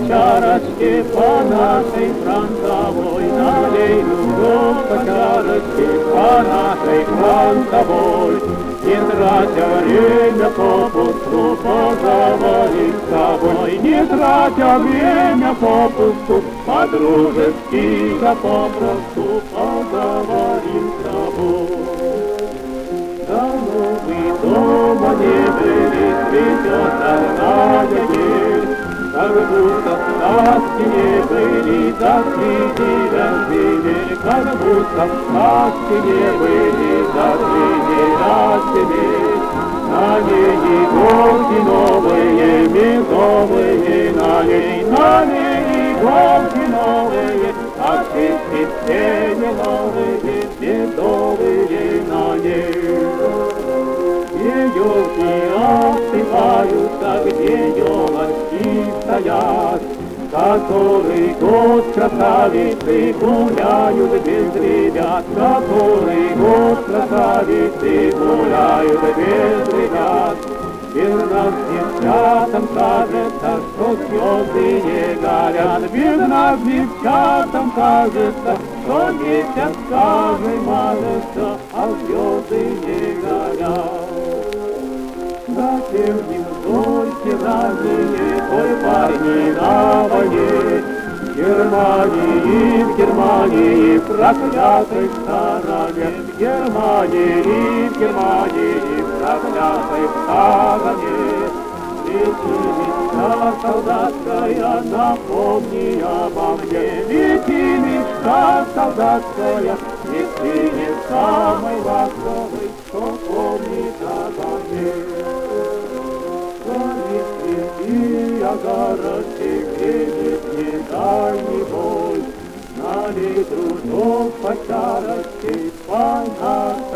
чарочке по нашей фронтовой, налей, дружок, по чарочке по нашей фронтовой. Не тратя время попусту, поговорим с тобой. Не тратя время попусту, по-дружески, да попросту поговорим с тобой. Давно мы дома не были, цветет родная ель, как будто в сказке не были, да среди рождения, как будто в сказке не были, да среди рождения. На ней иголки новые, медовые, на ней иголки новые, а цветы все не новые, медовые на ней. Елки осыпаются, где елочки стоят, который год красавицы гуляют без ребят, который год красавицы гуляют без ребят. Без нас девчатам кажется, что слезы не горят, без нас девчатам кажется, что месяц каждый мажется, а слезы не горят. Зачем им дольше ранее, ой, парни на войне, в Германии, проклятой стороне, в Германии, проклятой стороне. Лети, мечта солдатская, напомни обо мне, лети, мечта солдатская, лети не самый ласковый, что помнит обо мне. Среди огородки гребет недальний бой, налей, дружок, по чарочке по нашей